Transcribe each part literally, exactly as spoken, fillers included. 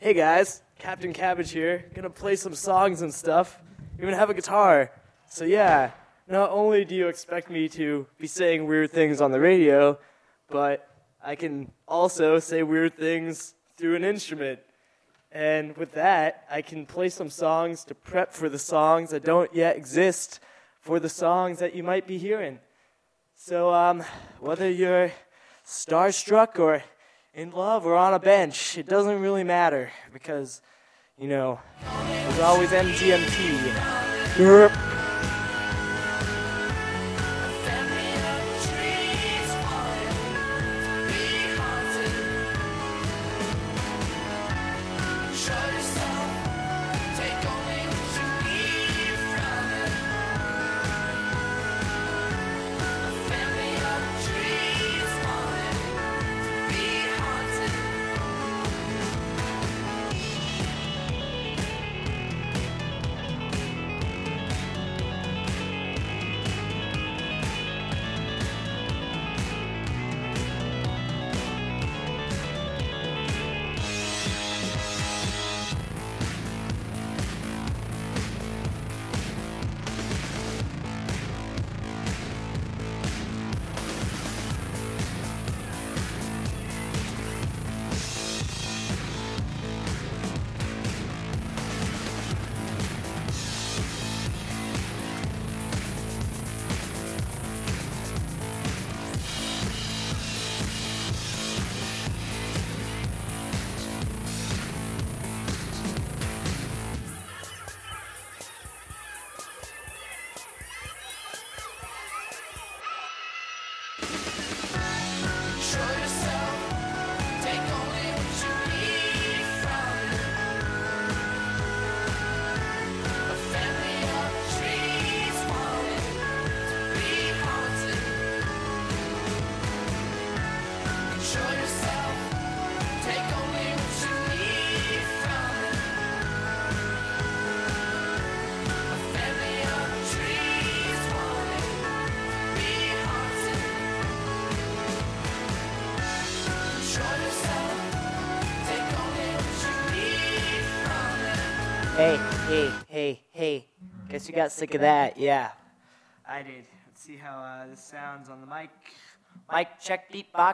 Hey guys, Captain Cabbage here. Gonna play some songs and stuff. Even have a guitar. So yeah, not only do you expect me to be saying weird things on the radio, but I can also say weird things through an instrument. And with that, I can play some songs to prep for the songs that don't yet exist, for the songs that you might be hearing. So um, whether you're starstruck or in love or on a bench, it doesn't really matter because, you know, there's always M G M T. Yerp. Hey, hey, hey, hey. Guess you got sick of that, yeah. I did. Let's see how uh, this sounds on the mic. Mic check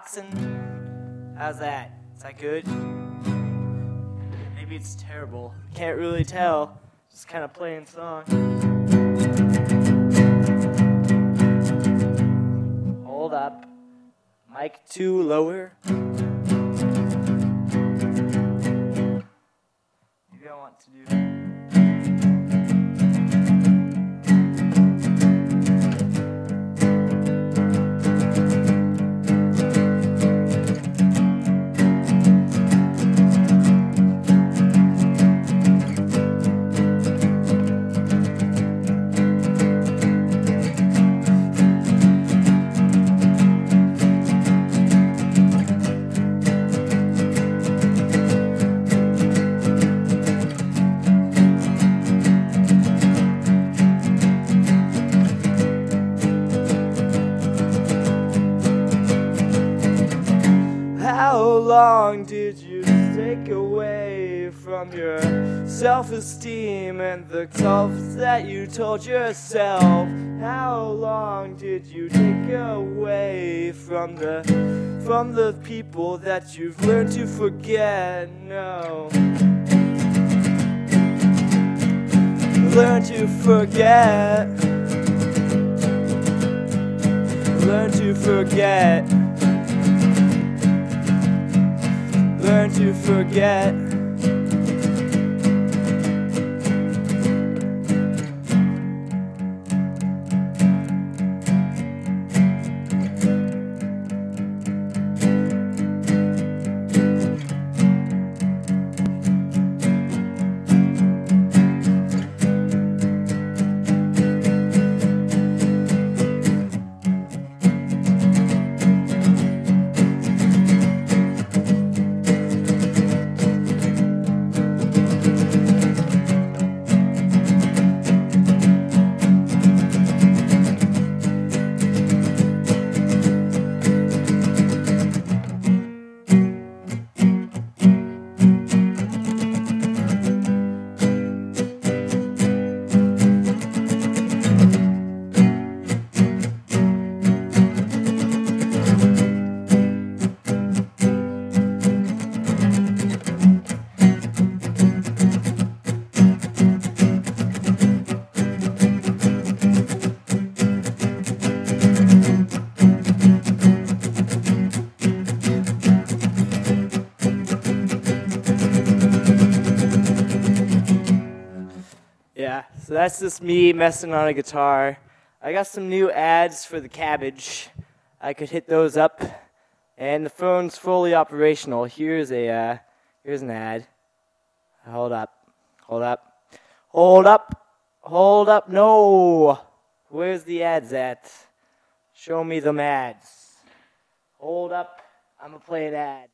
beatboxing. How's that? Is that good? Maybe it's terrible. Can't really tell. Just kind of playing song. Hold up. Mic two lower. Maybe I want to do... How long did you take away from your self-esteem and the gulfs that you told yourself? How long did you take away from the from the people that you've learned to forget? No. Learn to forget. Learn to forget. Learn to forget. So that's just me messing on a guitar. I got some new ads for the Cabbage. I could hit those up, and the phone's fully operational. Here's a uh, here's an ad. Hold up, hold up, hold up, hold up. No, where's the ads at? Show me them ads. Hold up, I'm gonna play an ad.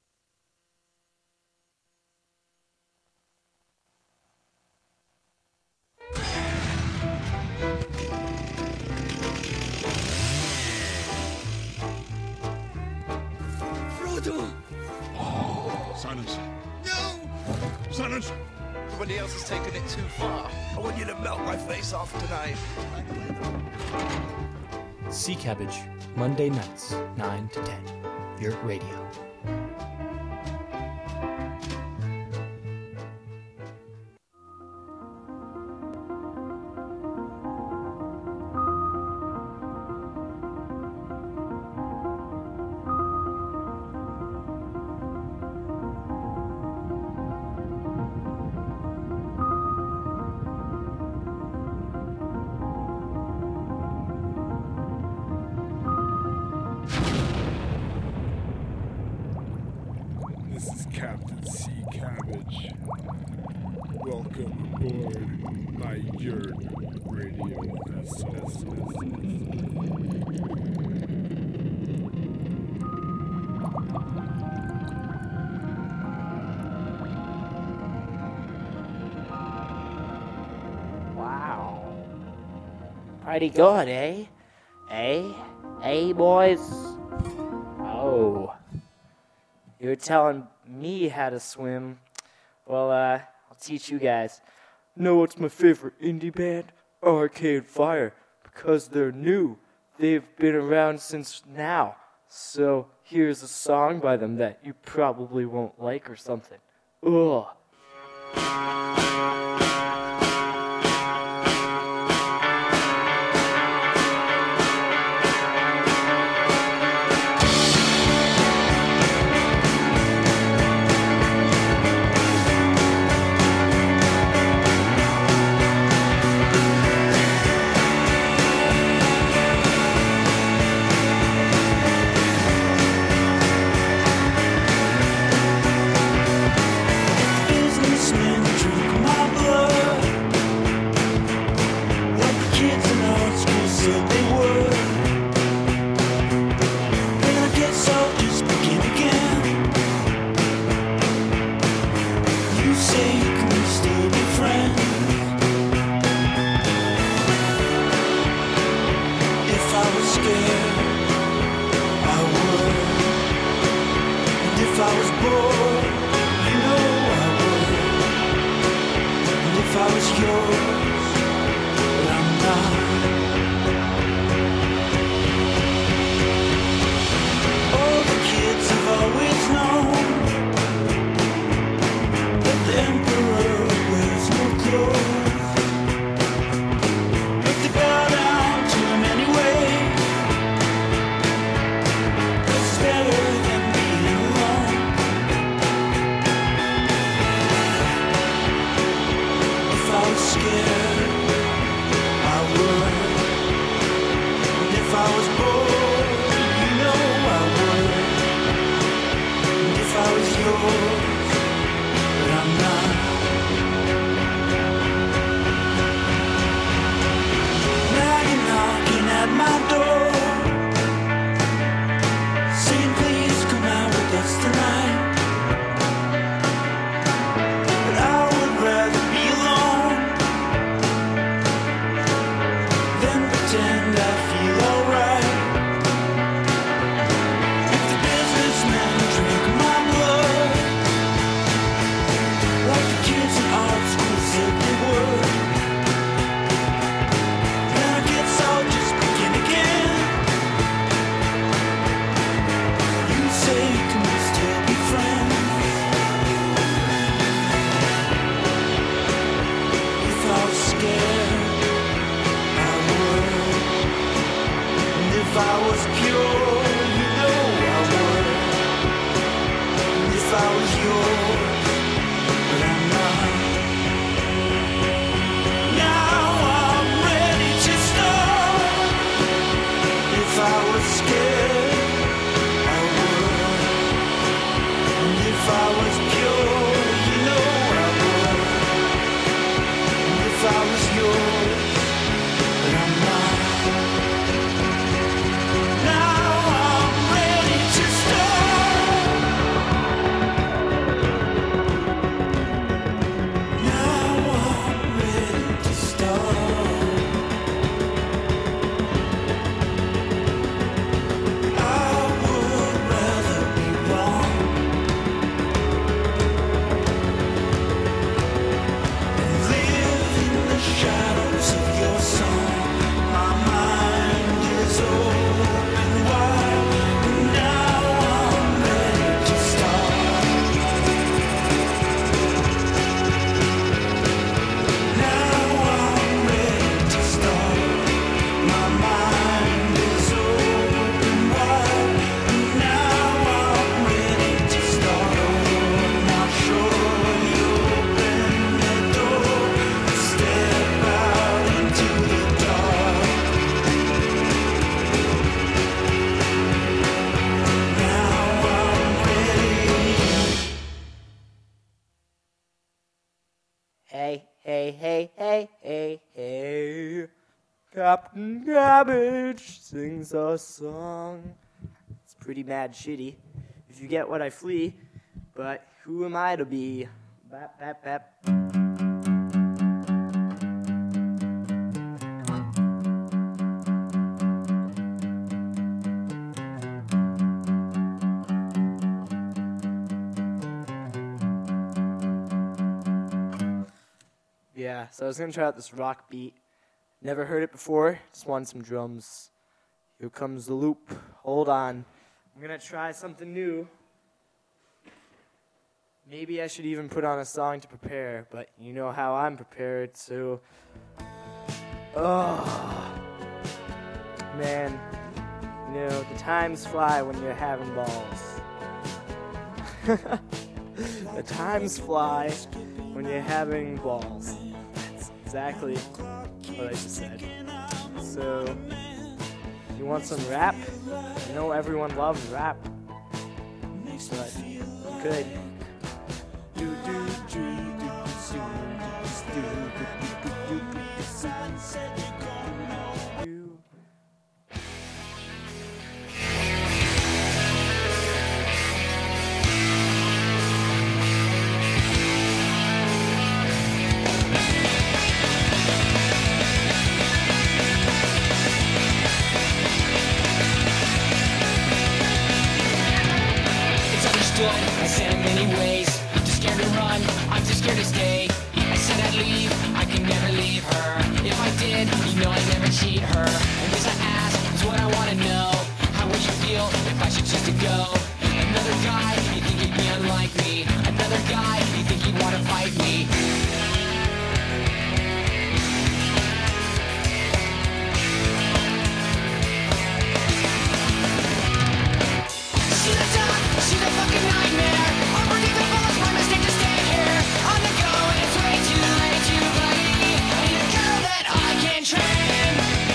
Silence. No! Silence! Everybody else has taken it too far. I want you to melt my face off tonight. Sea Cabbage, Monday nights, nine to ten. Yurt Radio. This is Captain Sea Cabbage. Welcome aboard my Yurt Radio vessel. Wow. Pretty good, eh? Eh? Eh, boys? Oh. You're telling me how to swim. Well, uh, I'll teach you guys. Know what's my favorite indie band? Arcade Fire. Because they're new. They've been around since now. So here's a song by them that you probably won't like or something. Ugh. Businessmen drink my blood. What the kids in our school said they were. And I guess I'll just begin again. You say can we still be friends? If I was scared, I would. And if I was bored, you know I would. And if I was yours, but I'm not. All the kids have always known that the emperor wears no clothes. But they bow down to him anyway. 'Cause it's better than being alone. If I was scared, Hey, hey, hey, hey, hey, hey. Captain Cabbage sings a song. It's pretty mad shitty, if you get what I flee. But who am I to be? Bap, bap, bap. Yeah, so I was gonna try out this rock beat. Never heard it before, just wanted some drums. Here comes the loop. Hold on. I'm gonna try something new. Maybe I should even put on a song to prepare, but you know how I'm prepared, so... Oh, man. You know, the times fly when you're having balls. The times fly when you're having balls. That's exactly what I just said. So, you want some rap? I know everyone loves rap. But you could. I said in many ways, I'm too scared to run, I'm too scared to stay. I said I'd leave, I can never leave her. If I did, you know I'd never cheat her. And this I ask is what I wanna know. How would you feel if I should choose to go? Another guy, you think he'd be unlike me? Another guy, you think he'd wanna fight me? She's a duck, she's a fucking nightmare. Unpredictable, it's my mistake to stay here. On the go, and it's way too late to play. I need a girl that I can train.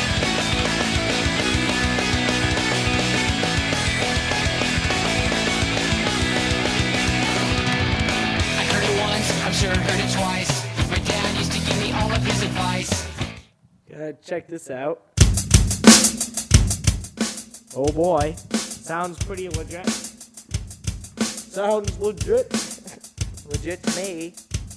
I heard it once, I'm sure I heard it twice. My dad used to give me all of his advice. Uh, check this out. Oh boy. Sounds pretty legit. Sounds legit. Legit to me.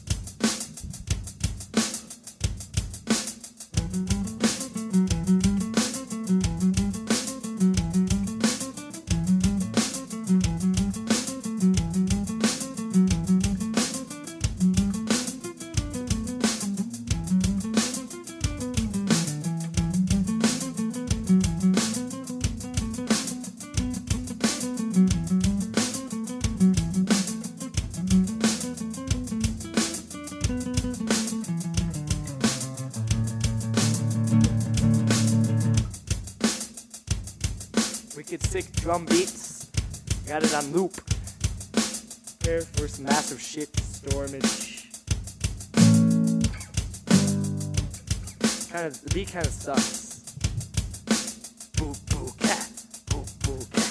Wicked sick drum beats. Got it on loop. Prepare for some massive shit stormage. Kind of the beat kind of sucks. Boo boo cat. Boo boo cat.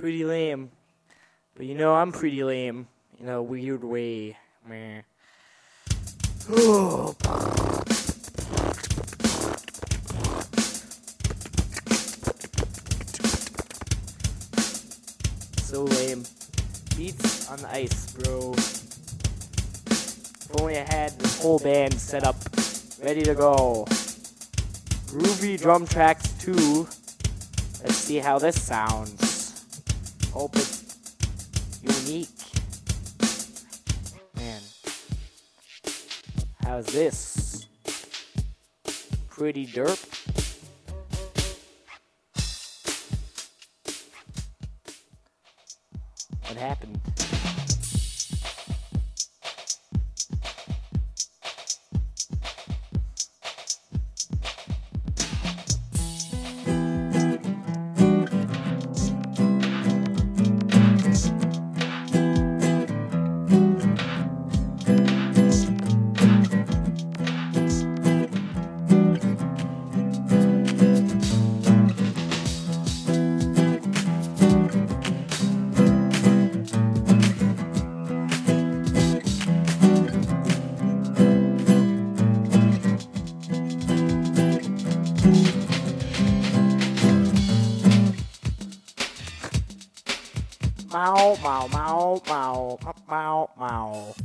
pretty lame. But you know, I'm pretty lame in a weird way. Meh. Oh. So lame. Beats on the ice, bro. If only I had this whole band set up, ready to go. Groovy drum tracks too. Let's see how this sounds. Hope it's unique. Man. How's this? Pretty derp. What happened? Mow, mow, mow, mow, mow, mow.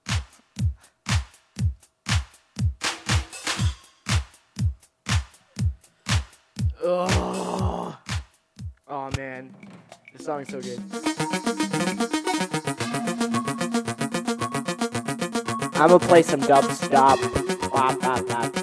Oh, oh man, this song's so good. I'm gonna play some dubstep. Bop, bop, bop.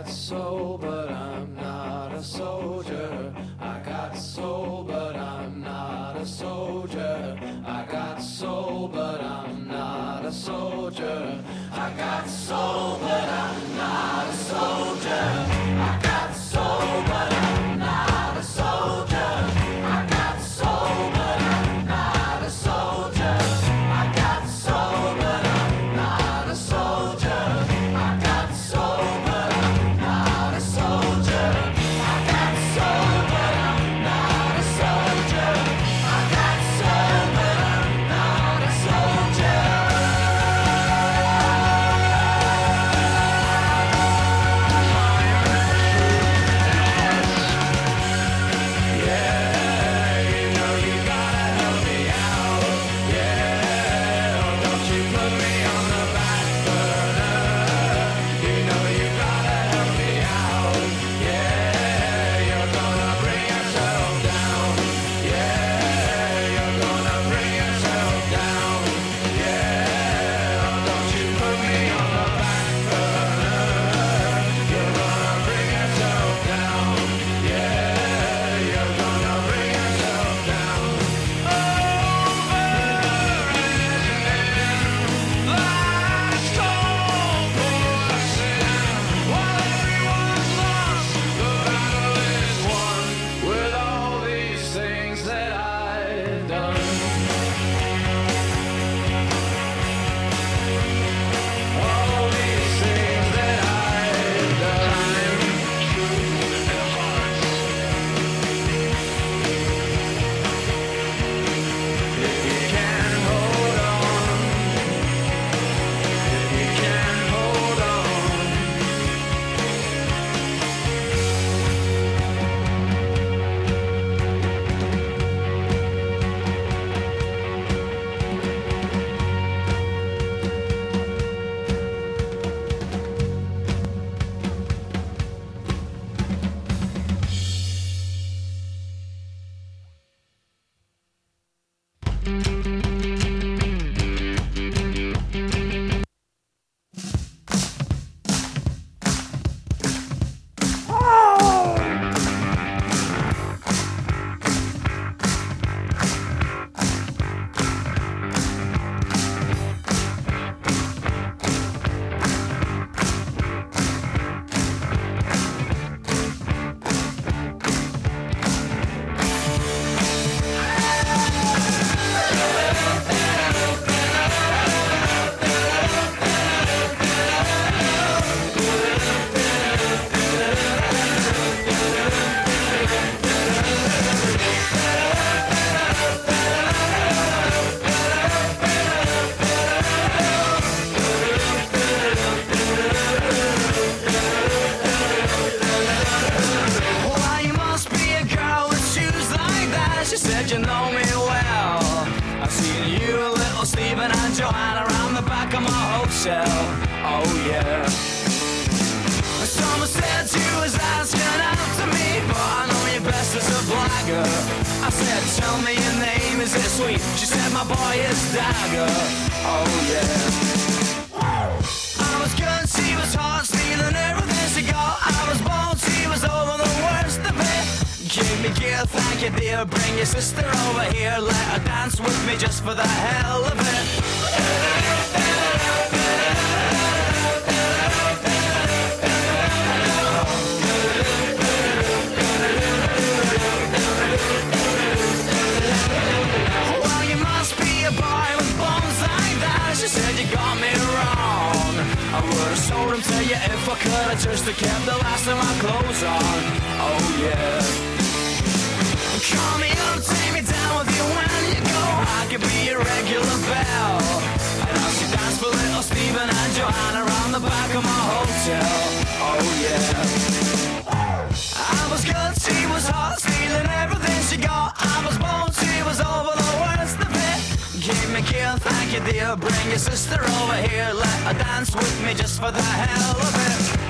soul, but I'm not a soldier. I got soul, but I'm not a soldier. I got soul, but I'm not a soldier. I got soul, but I'm not a soldier. I got soul, but I'm not a soldier. I got soul, but I'm not a soldier. I got soul, but I'm not a soldier. I got soul, but I'm not a soldier. I got soul, but I'm not a soldier. I got soul, but I'm not a soldier. With all these things that I've done, all these things that I've done, truth and hearts. If you can hold on, if you can hold on. Why you must be a girl with shoes like that? She said you know me well. I've seen you, little Stephen and Joanna around the back of my hotel. Oh yeah. Someone said you was asking out to me, but I know you best as a blagger. I said, tell me your name, is it sweet? She said my boy is Dagger. Oh yeah. I was good, she was hot, stealing everything she got. I was bold, she was over the worst of it. Give me gear, thank you dear. Bring your sister over here, let her dance with me just for the hell of it. Well, you must be a boy with bones like that. She said you got me wrong. I would've sold him to you if I could. I just have kept the last of my clothes on. Oh yeah. Call me up, take me down with you when you go. I could be a regular belle. And I'll see dance for little Stephen and Joanna around the back of my hotel. Oh yeah. I was good, she was hot, stealing everything she got. I was bold, she was over the worst of it. Give me gear, thank you dear. Bring your sister over here, let her dance with me just for the hell of it.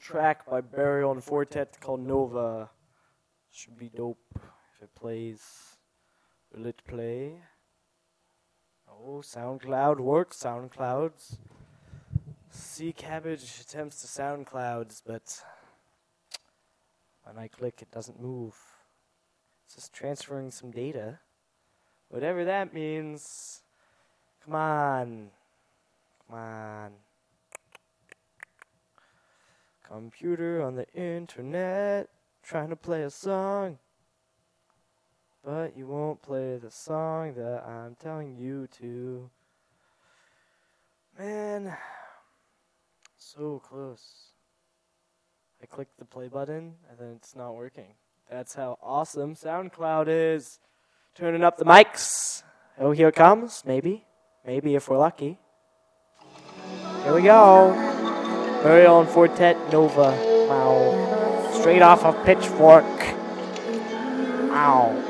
track by Burial and Fortet called Nova. Should be dope if it plays. Will it play? Oh, SoundCloud works. SoundClouds. Sea Cabbage attempts to SoundClouds, but when I click, it doesn't move. It's just transferring some data. Whatever that means. Come on. Come on. Computer on the internet, trying to play a song. But you won't play the song that I'm telling you to. Man, so close. I clicked the play button, and then it's not working. That's how awesome SoundCloud is. Turning up the mics. Oh, here it comes. Maybe. Maybe if we're lucky. Here we go. Burial and Fortet Nova. Wow. Straight off of Pitchfork. Ow.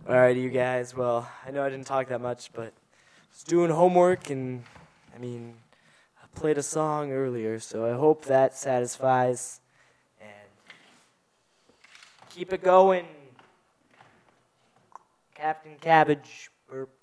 All right, you guys. Well, I know I didn't talk that much, but I was doing homework, and I mean, I played a song earlier, so I hope that satisfies. And keep it going, Captain Cabbage. Burp.